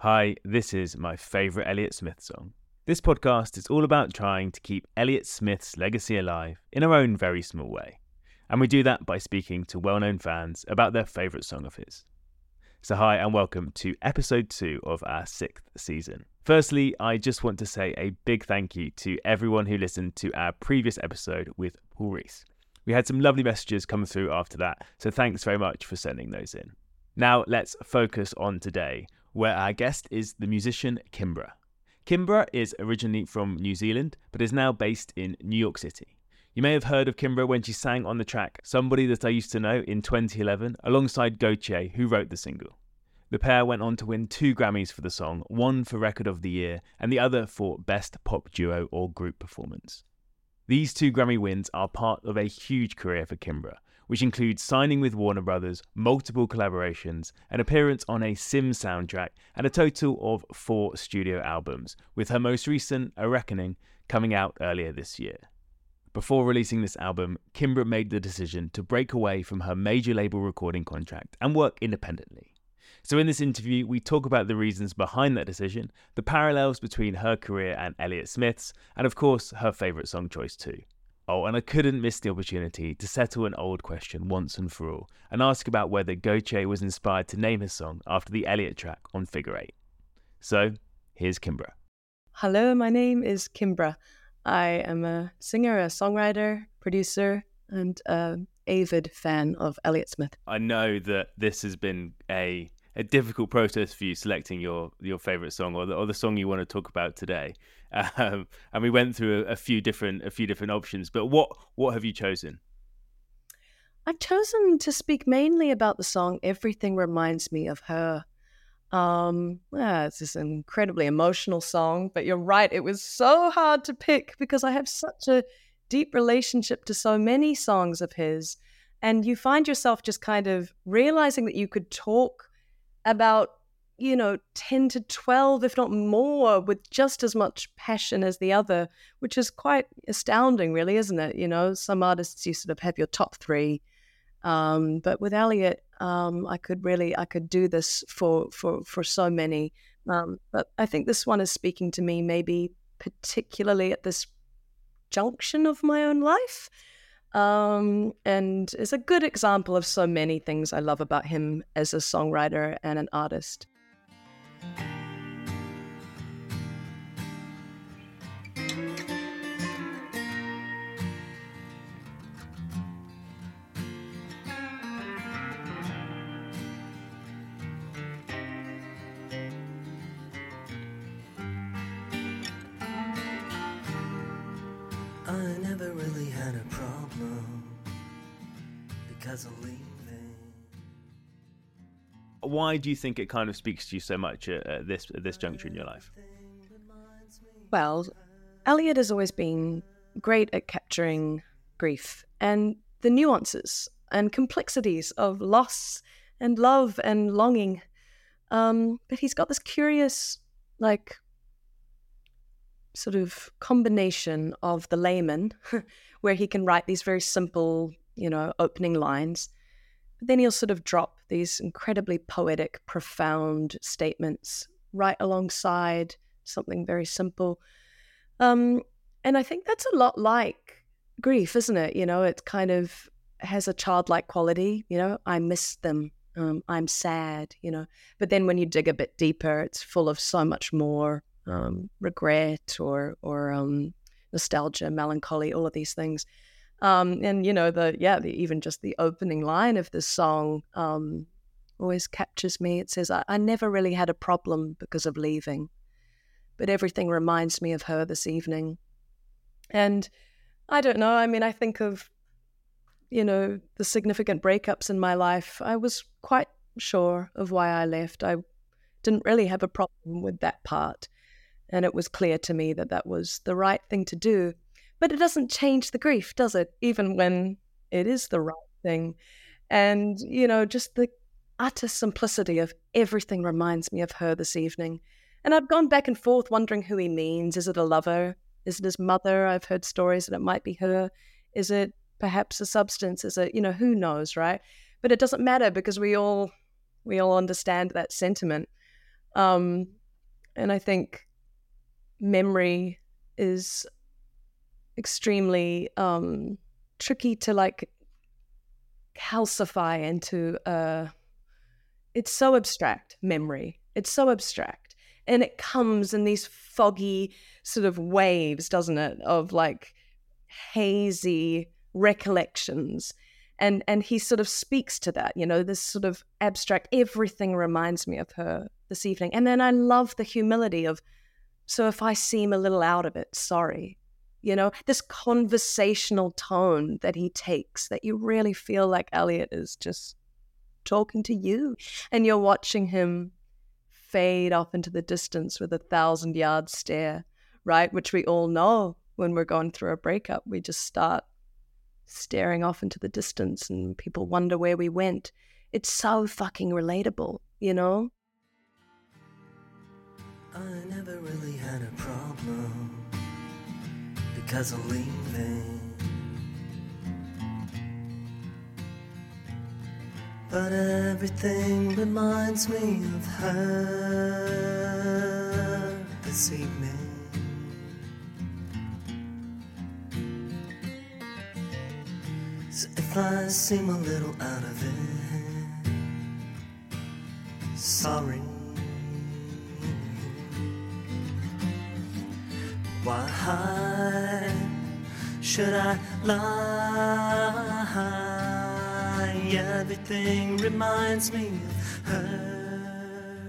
Hi, this is my favourite Elliott Smith song. This podcast is all about trying to keep Elliott Smith's legacy alive in our own very small way. And we do that by speaking to well-known fans about their favourite song of his. So hi and welcome to episode 2 of our 6th season. Firstly, I just want to say a big thank you to everyone who listened to our previous episode with Paul Rees. We had some lovely messages come through after that, so thanks very much for sending those in. Now let's focus on today, where our guest is the musician Kimbra. Kimbra is originally from New Zealand, but is now based in New York City. You may have heard of Kimbra when she sang on the track Somebody That I Used to Know in 2011, alongside Gautier, who wrote the single. The pair went on to win 2 Grammys for the song, one for Record of the Year and the other for Best Pop Duo or Group Performance. These 2 Grammy wins are part of a huge career for Kimbra, which includes signing with Warner Brothers, multiple collaborations, an appearance on a Sims soundtrack, and a total of 4 studio albums, with her most recent, A Reckoning, coming out earlier this year. Before releasing this album, Kimbra made the decision to break away from her major label recording contract and work independently. So in this interview, we talk about the reasons behind that decision, the parallels between her career and Elliott Smith's, and of course, her favourite song choice too. Oh, and I couldn't miss the opportunity to settle an old question once and for all, and ask about whether Gautier was inspired to name his song after the Elliott track on Figure 8. So, here's Kimbra. Hello, my name is Kimbra. I am a singer, a songwriter, producer, and an avid fan of Elliott Smith. I know that this has been a difficult process for you selecting your favourite song or the song you want to talk about today. And we went through a few different options, but what have you chosen? I've chosen to speak mainly about the song Everything Reminds Me of Her. It's this incredibly emotional song, but you're right, it was so hard to pick because I have such a deep relationship to so many songs of his, and you find yourself just kind of realizing that you could talk about 10 to 12, if not more, with just as much passion as the other, which is quite astounding, really, isn't it? Some artists, you sort of have your top 3. But with Elliott, I could do this for so many. But I think this one is speaking to me maybe particularly at this junction of my own life. And is a good example of so many things I love about him as a songwriter and an artist. I never really had a problem because of leaving. Why do you think it kind of speaks to you so much at this juncture in your life? Well, Elliott has always been great at capturing grief and the nuances and complexities of loss and love and longing. But he's got this curious, sort of combination of the layman, where he can write these very simple, opening lines. But then he'll sort of drop these incredibly poetic, profound statements right alongside something very simple. And I think that's a lot like grief, isn't it? It kind of has a childlike quality. I miss them. I'm sad, But then when you dig a bit deeper, it's full of so much more regret or nostalgia, melancholy, all of these things. And even just the opening line of this song always captures me. It says, I never really had a problem because of leaving, but everything reminds me of her this evening. And I don't know, I think of, the significant breakups in my life. I was quite sure of why I left. I didn't really have a problem with that part. And it was clear to me that that was the right thing to do. But it doesn't change the grief, does it? Even when it is the right thing. And, just the utter simplicity of everything reminds me of her this evening. And I've gone back and forth wondering who he means. Is it a lover? Is it his mother? I've heard stories that it might be her. Is it perhaps a substance? Is it, who knows, right? But it doesn't matter because we all understand that sentiment. And I think memory is extremely tricky to like calcify into it's so abstract, memory. It's so abstract. And it comes in these foggy sort of waves, doesn't it, of like hazy recollections. And he sort of speaks to that, you know, this sort of abstract, everything reminds me of her this evening. And then I love the humility of, so if I seem a little out of it, sorry. You know, this conversational tone that he takes, that you really feel like Elliot is just talking to you, and you're watching him fade off into the distance with a 1,000-yard stare, right? Which we all know when we're going through a breakup. We just start staring off into the distance and people wonder where we went. It's so fucking relatable, you know? I never really had a problem because of leaving, but everything reminds me of her this evening. So if I seem a little out of it, sorry. Why should I lie? Everything reminds me of her.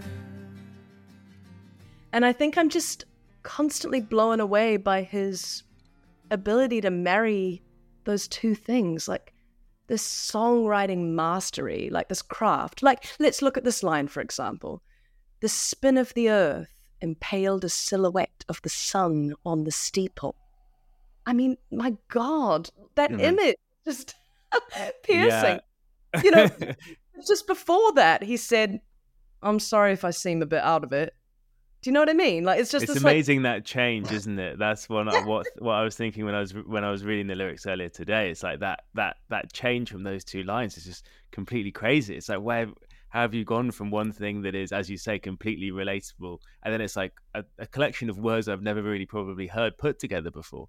And I think I'm just constantly blown away by his ability to marry those two things, like this songwriting mastery, like this craft. Like, let's look at this line, for example. The spin of the earth impaled a silhouette of the sun on the steeple. I mean, my God, that image just piercing. Yeah. You know, just before that, he said, I'm sorry if I seem a bit out of it. Do you know what I mean? Like, it's just it's this, amazing, like, that change, isn't it? That's what I was thinking when I was reading the lyrics earlier today. It's like that change from those two lines is just completely crazy. It's like, how have you gone from one thing that is, as you say, completely relatable, and then it's like a collection of words I've never really probably heard put together before.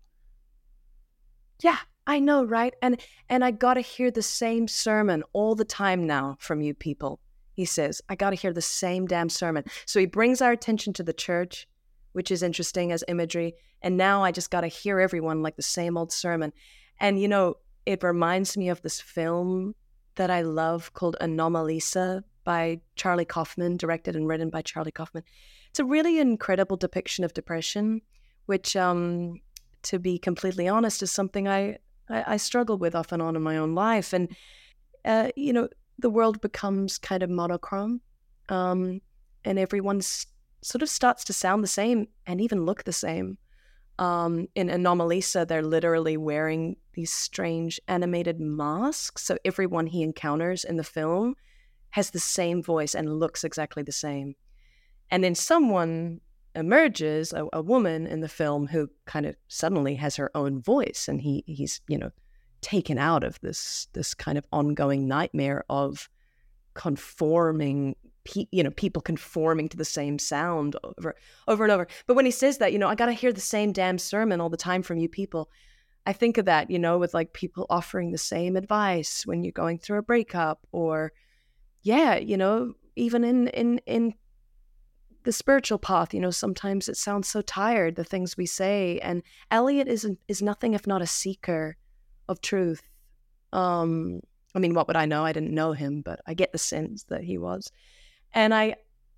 Yeah, I know, right? And I got to hear the same sermon all the time now from you people. He says, I got to hear the same damn sermon. So he brings our attention to the church, which is interesting as imagery. And now I just got to hear everyone like the same old sermon. And, you know, it reminds me of this film that I love called Anomalisa by Charlie Kaufman, directed and written by Charlie Kaufman. It's a really incredible depiction of depression, which, to be completely honest, is something I struggle with off and on in my own life. And, you know, the world becomes kind of monochrome, and everyone sort of starts to sound the same and even look the same. In Anomalisa, they're literally wearing these strange animated masks. So everyone he encounters in the film has the same voice and looks exactly the same. And then someone emerges, a woman in the film, who kind of suddenly has her own voice, and he's, you know, taken out of this kind of ongoing nightmare of conforming, you know, people conforming to the same sound over and over. But when he says that, you know, I got to hear the same damn sermon all the time from you people, I think of that, you know, with like people offering the same advice when you're going through a breakup, or, yeah, you know, even in the spiritual path, you know, sometimes it sounds so tired, the things we say. And Elliot is nothing if not a seeker of truth. I mean, what would I know? I didn't know him, but I get the sense that he was. And I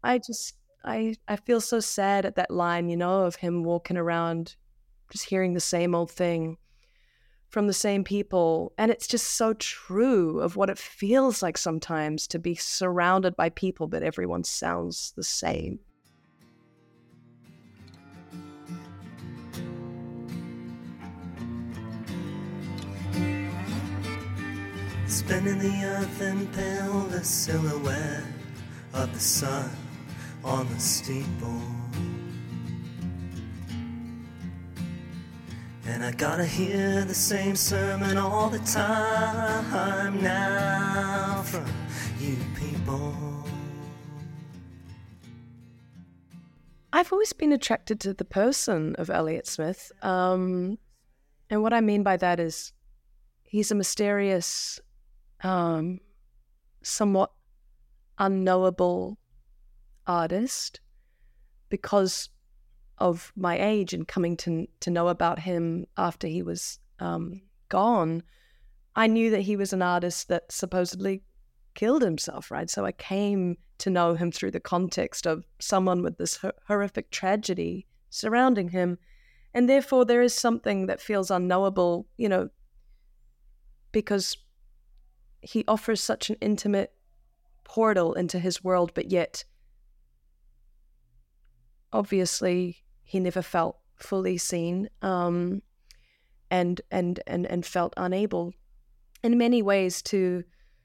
feel so sad at that line, you know, of him walking around just hearing the same old thing from the same people. And it's just so true of what it feels like sometimes to be surrounded by people, but everyone sounds the same. Spinning the earth impaled a silhouette of the sun on the steeple. And I gotta hear the same sermon all the time now from you people. I've always been attracted to the person of Elliott Smith. And what I mean by that is he's a mysterious, somewhat unknowable artist. Because of my age and coming to know about him after he was gone, I knew that he was an artist that supposedly killed himself, right? So I came to know him through the context of someone with this horrific tragedy surrounding him. And therefore there is something that feels unknowable, because he offers such an intimate portal into his world, but yet obviously he never felt fully seen, and felt unable in many ways to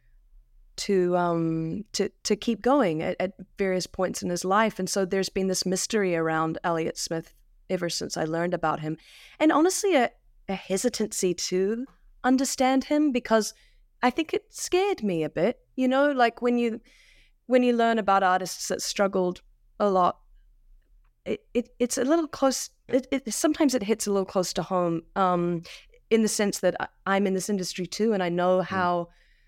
keep going at various points in his life. And so there's been this mystery around Elliott Smith ever since I learned about him, and honestly a hesitancy to understand him, because I think it scared me a bit, like when you learn about artists that struggled a lot, it's a little close. Sometimes it hits a little close to home, in the sense that I'm in this industry too, and I know how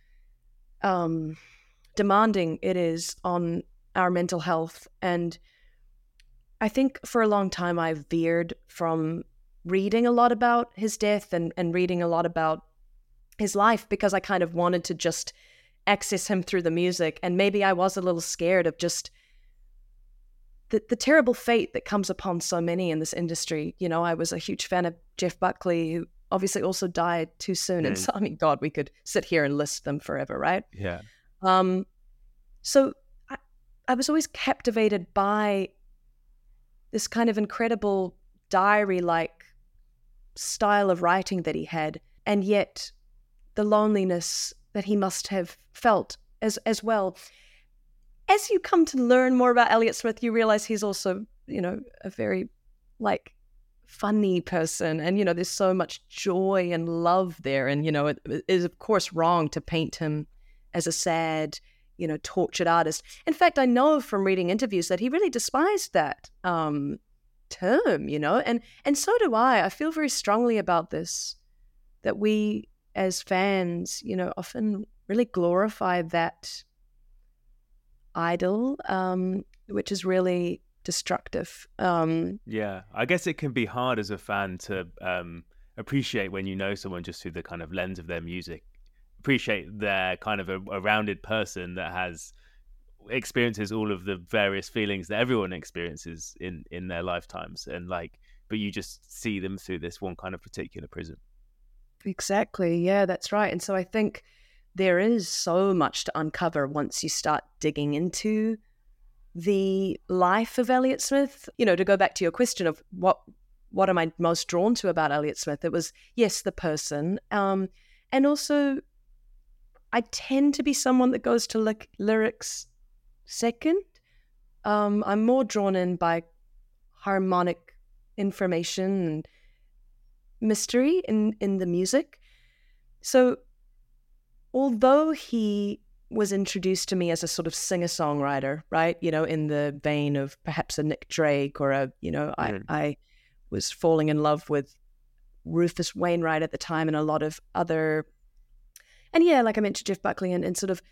demanding it is on our mental health. And I think for a long time I veered from reading a lot about his death and reading a lot about his life, because I kind of wanted to just access him through the music. And maybe I was a little scared of just the terrible fate that comes upon so many in this industry. I was a huge fan of Jeff Buckley, who obviously also died too soon. And so, I mean, God, we could sit here and list them forever, right? Yeah. So I was always captivated by this kind of incredible diary-like style of writing that he had, and yet the loneliness that he must have felt as well. As you come to learn more about Elliott Smith, you realize he's also, a very funny person, and there's so much joy and love there. And it is of course wrong to paint him as a sad, tortured artist. In fact, I know from reading interviews that he really despised that term, and so do I. I feel very strongly about this, that we as fans, often really glorify that idol, which is really destructive. Yeah, I guess it can be hard as a fan to appreciate when you know someone just through the kind of lens of their music, appreciate they're kind of a rounded person that experiences all of the various feelings that everyone experiences in their lifetimes, and but you just see them through this one kind of particular prism. Exactly. Yeah, that's right. And so I think there is so much to uncover once you start digging into the life of Elliott Smith. To go back to your question of what am I most drawn to about Elliott Smith, it was, yes, the person. And also, I tend to be someone that goes to lyrics second. I'm more drawn in by harmonic information and mystery in the music. So although he was introduced to me as a sort of singer-songwriter, right, in the vein of perhaps a Nick Drake or I was falling in love with Rufus Wainwright at the time and a lot of other, and yeah, like I mentioned, Jeff Buckley and sort of,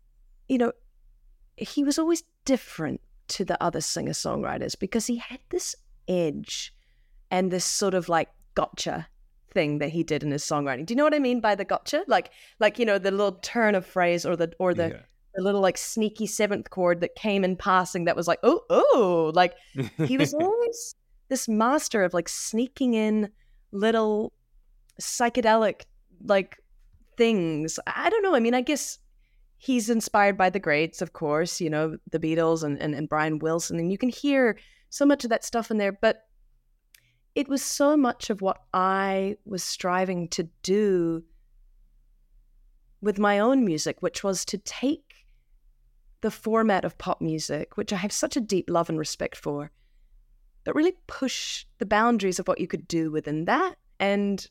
he was always different to the other singer-songwriters because he had this edge and this sort of gotcha thing that he did in his songwriting. Do you know what I mean by the gotcha? Like the little turn of phrase or the little sneaky seventh chord that came in passing that was he was always this master of sneaking in little psychedelic things. I don't know. I mean, I guess he's inspired by the greats, of course, the Beatles and Brian Wilson, and you can hear so much of that stuff in there, but it was so much of what I was striving to do with my own music, which was to take the format of pop music, which I have such a deep love and respect for, but really push the boundaries of what you could do within that. And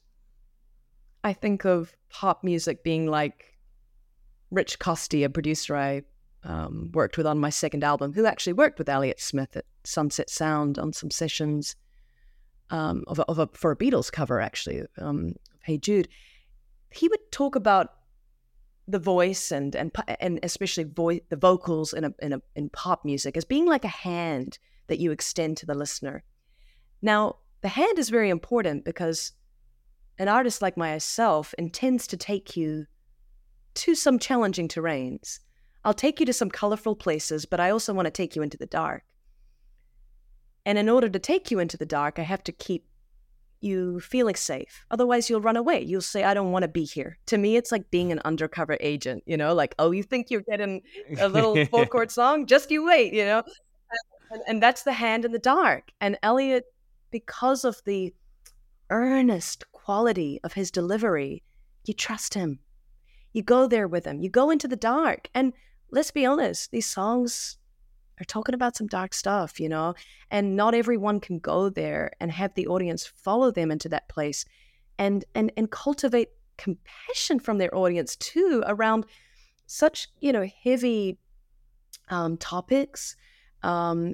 I think of pop music being like Rich Costey, a producer I worked with on my second album, who actually worked with Elliott Smith at Sunset Sound on some sessions for a Beatles cover, actually, Hey Jude. He would talk about the voice and especially the vocals in pop music as being like a hand that you extend to the listener. Now, the hand is very important because an artist like myself intends to take you to some challenging terrains. I'll take you to some colorful places, but I also want to take you into the dark. And in order to take you into the dark, I have to keep you feeling safe. Otherwise, you'll run away. You'll say, I don't want to be here. To me, it's like being an undercover agent, like, oh, you think you're getting a little 4-chord song? Just you wait, And that's the hand in the dark. And Elliott, because of the earnest quality of his delivery, you trust him. You go there with him. You go into the dark. And let's be honest, these songs are talking about some dark stuff, and not everyone can go there and have the audience follow them into that place and cultivate compassion from their audience too around such, heavy topics and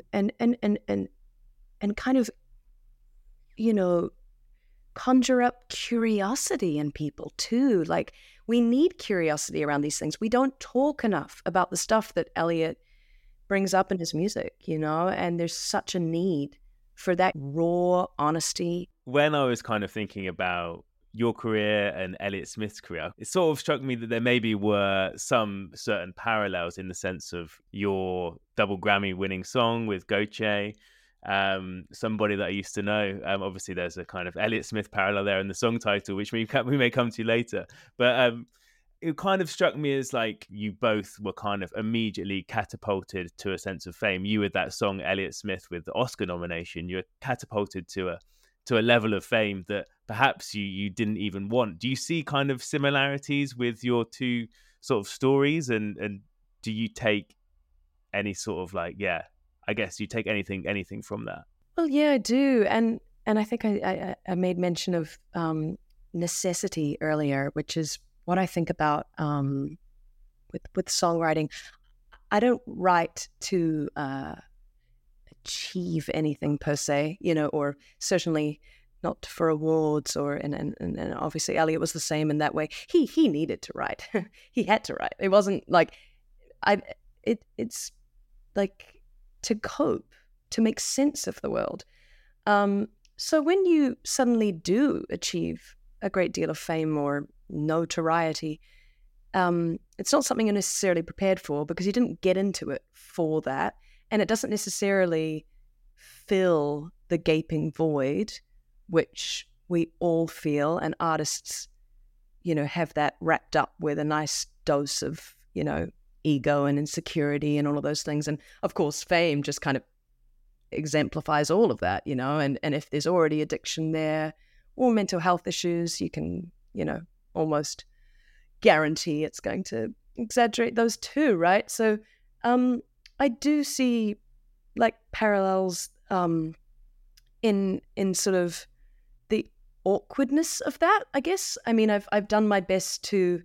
kind of, conjure up curiosity in people too. Like, we need curiosity around these things. We don't talk enough about the stuff that Elliott brings up in his music, and there's such a need for that raw honesty. When I was kind of thinking about your career and Elliott Smith's career, it sort of struck me that there maybe were some certain parallels in the sense of your double Grammy winning song with Goche, Somebody That I Used to Know. Obviously, there's a kind of Elliott Smith parallel there in the song title, which we may come to later. But it kind of struck me as like you both were kind of immediately catapulted to a sense of fame. You with that song Elliott Smith with the Oscar nomination, you're catapulted to a level of fame that perhaps you didn't even want. Do you see kind of similarities with your two sort of stories, and do you take any sort of I guess you take anything from that? Well, yeah, I do, and I think I made mention of necessity earlier, which is what I think about with songwriting. I don't write to achieve anything per se, or certainly not for awards and obviously Elliott was the same in that way. He needed to write. He had to write. It wasn't like it's like to cope, to make sense of the world. So when you suddenly do achieve a great deal of fame or notoriety, it's not something you're necessarily prepared for because you didn't get into it for that, and it doesn't necessarily fill the gaping void which we all feel, and artists have that wrapped up with a nice dose of ego and insecurity and all of those things. And of course fame just kind of exemplifies all of that, and if there's already addiction there or mental health issues, you can almost guarantee it's going to exaggerate those too, right? So I do see like parallels in sort of the awkwardness of that, I guess. I mean, I've done my best to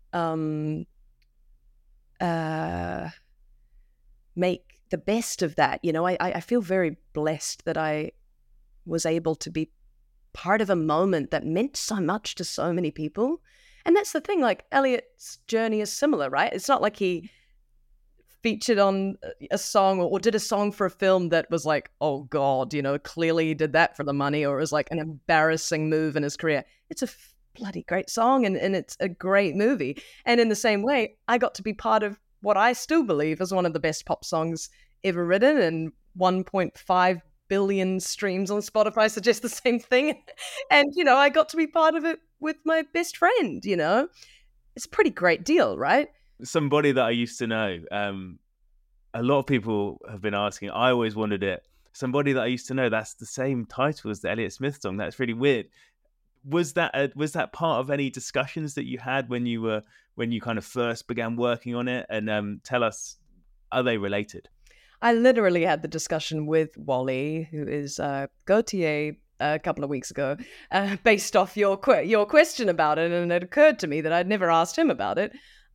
make the best of that. I feel very blessed that I was able to be part of a moment that meant so much to so many people. And that's the thing, like Elliott's journey is similar, right? It's not like he featured on a song or did a song for a film that was like, oh God, clearly he did that for the money, or it was like an embarrassing move in his career. It's a bloody great song and it's a great movie. And in the same way, I got to be part of what I still believe is one of the best pop songs ever written, and 1.5 billion streams on Spotify suggest the same thing. And, I got to be part of it with my best friend, It's a pretty great deal, right? Somebody That I Used to Know. A lot of people have been asking. I always wondered it. Somebody That I Used to Know, that's the same title as the Elliott Smith song. That's really weird. Was that part of any discussions that you had when you kind of first began working on it? And tell us, are they related? I literally had the discussion with Wally, who is Gautier, a couple of weeks ago, based off your question about it, and it occurred to me that I'd never asked him about it.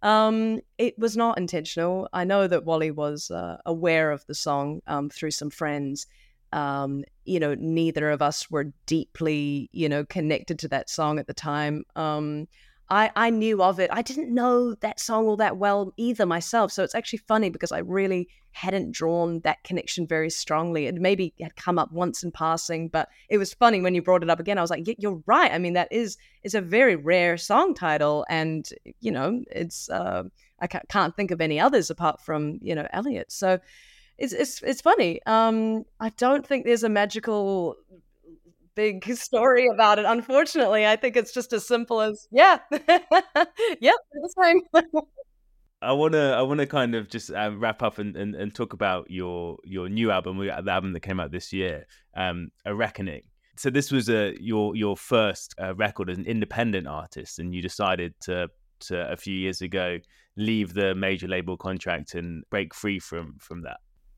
It was not intentional. I know that Wally was aware of the song through some friends. Neither of us were deeply, connected to that song at the time. I knew of it. I didn't know that song all that well either myself. So it's actually funny because I really hadn't drawn that connection very strongly. It maybe had come up once in passing, but it was funny when you brought it up again. I was like, you're right. I mean, that is a very rare song title. And, it's I can't think of any others apart from, Elliot. So it's funny. I don't think there's a magical big story about it. Unfortunately, I think it's just as simple as yep, the same. I wanna kind of just wrap up and talk about your new album, the album that came out this year, A Reckoning. So this was your first record as an independent artist, and you decided to a few years ago leave the major label contract and break free from that.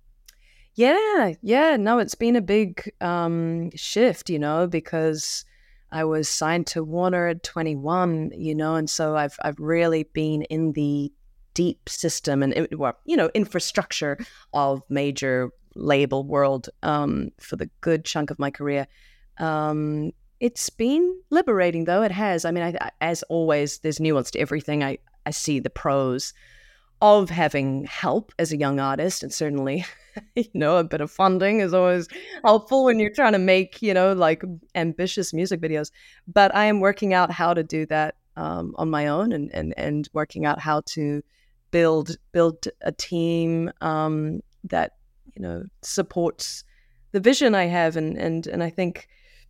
Yeah. No, it's been a big shift, because I was signed to Warner at 21, and so I've really been in the deep system and infrastructure of major label world for the good chunk of my career. It's been liberating, though. It has. I mean, as always, there's nuance to everything. I see the pros of having help as a young artist, and certainly, a bit of funding is always helpful when you're trying to make, ambitious music videos. But I am working out how to do that on my own, and working out how to build a team that supports the vision I have, and I think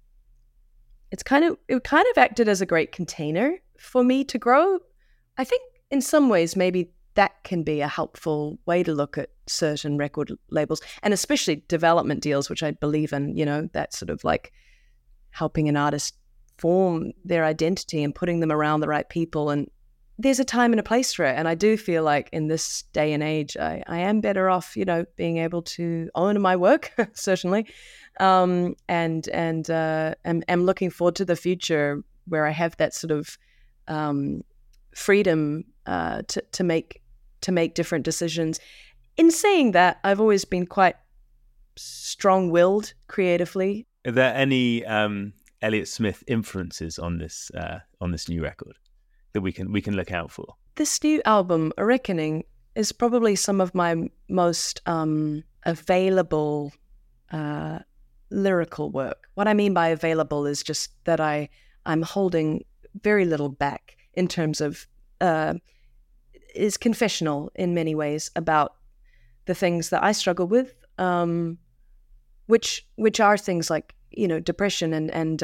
it kind of acted as a great container for me to grow. I think in some ways maybe that can be a helpful way to look at certain record labels, and especially development deals, which I believe in, that sort of like helping an artist form their identity and putting them around the right people. And there's a time and a place for it. And I do feel like in this day and age, I am better off, being able to own my work, certainly. And am looking forward to the future where I have that sort of freedom to make different decisions. In saying that, I've always been quite strong-willed creatively. Are there any Elliott Smith influences on this new record that we can look out for? This new album, A Reckoning, is probably some of my most available lyrical work. What I mean by available is just that I'm holding very little back in terms of is confessional in many ways about the things that I struggle with, which are things like depression and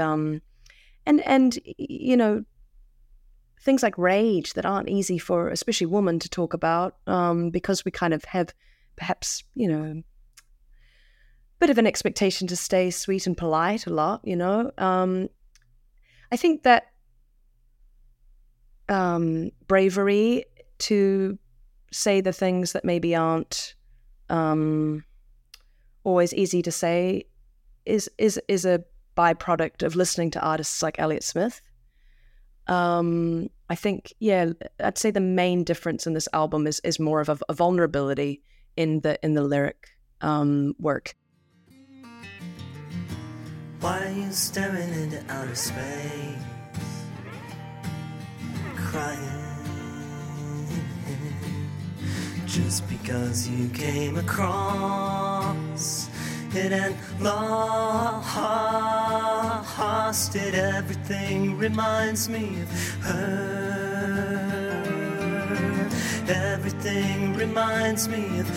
things like rage that aren't easy for especially women to talk about, because we kind of have perhaps bit of an expectation to stay sweet and polite a lot. I think that bravery to say the things that maybe aren't always easy to say is a byproduct of listening to artists like Elliott Smith. I think, I'd say the main difference in this album is more of a vulnerability in the lyric work. Why are you staring into outer space, crying? Just because you came across it and lost it, everything reminds me of her. Everything reminds me of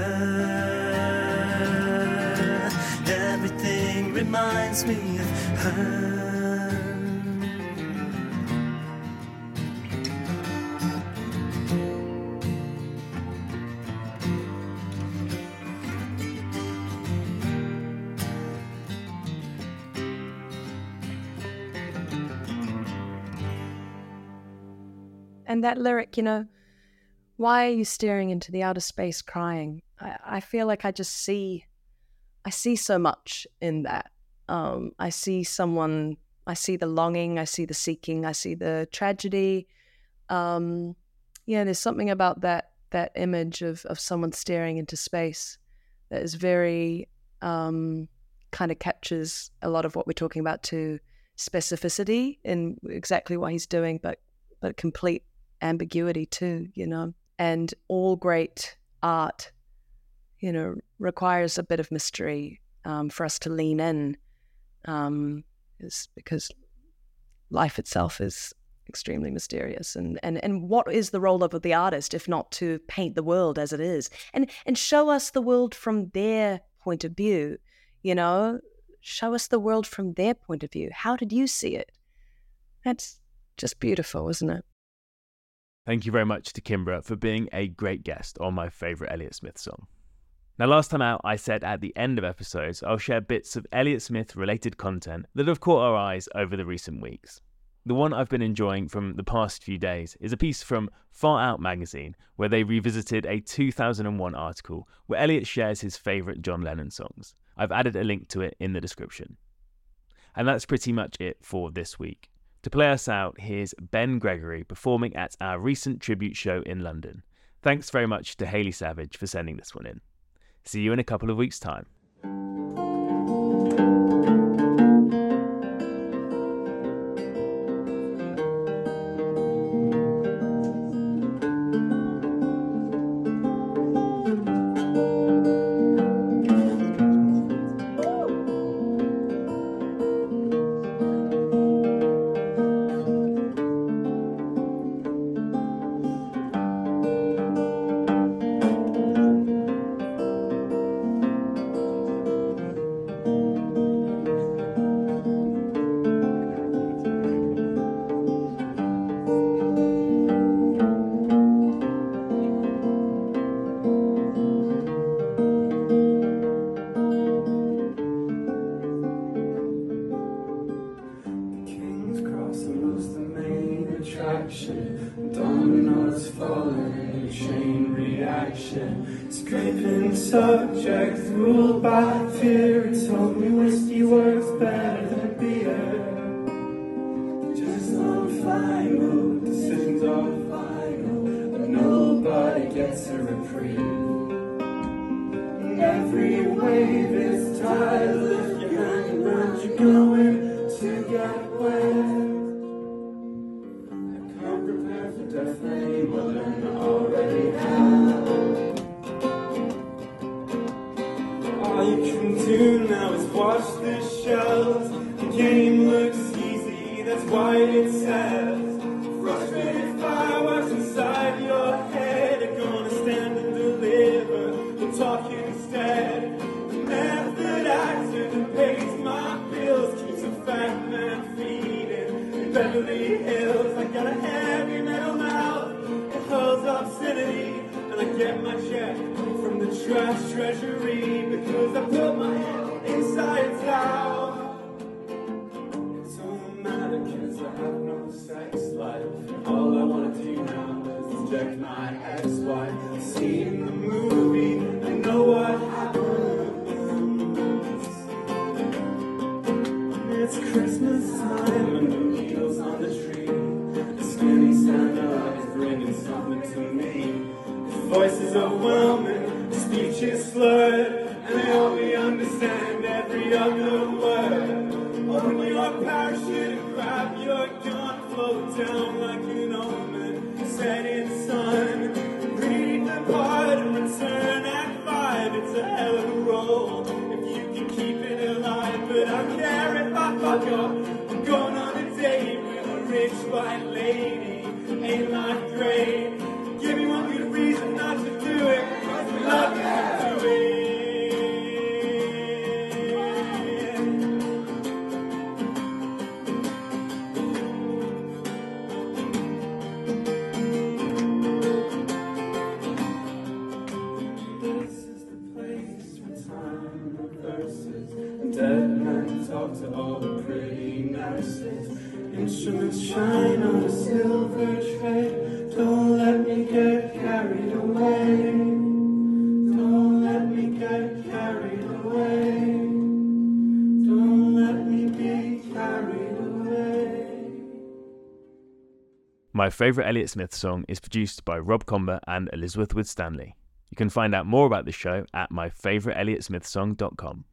her. Everything reminds me of her. And that lyric, why are you staring into the outer space crying? I feel like I see so much in that. I see the longing, I see the seeking, I see the tragedy. Yeah, there's something about that image of someone staring into space that is very kind of captures a lot of what we're talking about too. Specificity in exactly what he's doing, but complete ambiguity too, And all great art, requires a bit of mystery for us to lean in, is because life itself is extremely mysterious. And what is the role of the artist if not to paint the world as it is and show us the world from their point of view, Show us the world from their point of view. How did you see it? That's just beautiful, isn't it? Thank you very much to Kimbra for being a great guest on my favourite Elliott Smith song. Now, last time out, I said at the end of episodes, I'll share bits of Elliott Smith related content that have caught our eyes over the recent weeks. The one I've been enjoying from the past few days is a piece from Far Out magazine, where they revisited a 2001 article where Elliott shares his favourite John Lennon songs. I've added a link to it in the description. And that's pretty much it for this week. To play us out, here's Ben Gregory performing at our recent tribute show in London. Thanks very much to Hayley Savage for sending this one in. See you in a couple of weeks' time. Dominoes falling, chain reaction. Scraping subjects ruled by fear. It told me whiskey works better than beer. Just on final, decisions are final, but nobody gets a reprieve. And every wave is tideless. You're hanging around, you're going to get wet. Definitely more than I already have. All you can do now is watch the shells. The game looks easy, that's why it says frustrated fireworks inside your head are gonna stand and deliver. We'll talk instead. The method actor that pays my bills keeps a fat man feeding in Beverly Hills. I got a heavy metal mouth, it holds obscenity, and I get my check from the trash treasury because I put my head inside out. It don't matter cause I have no sex life. All I wanna do now is inject my ex-wife. Seen the movie, I know what happens. It's Christmas time and the needles on the tree. The skinny Santa is bringing something to me. His voice is overwhelming, his speech is slurred, and I only understand every other word. Open your parachute and grab your gun, float down like an omen, set in sun. Read the part and return at 5. It's a hell of a roll if you can keep it alive, but I don't care if I fuck up. I'm going on a date with a rich white lady. Ain't life great? Give me one good reason not to do it, cause we love to do it. This is the place where time reverses. Dead men talk to all the pretty nurses. Instruments shine on a silver tray. Don't let me get carried away. Don't let me get carried away. Don't let me be carried away. My Favourite Elliott Smith Song is produced by Rob Comber and Elizabeth Wood Stanley. You can find out more about the show at myfavouriteelliotsmithsong.com.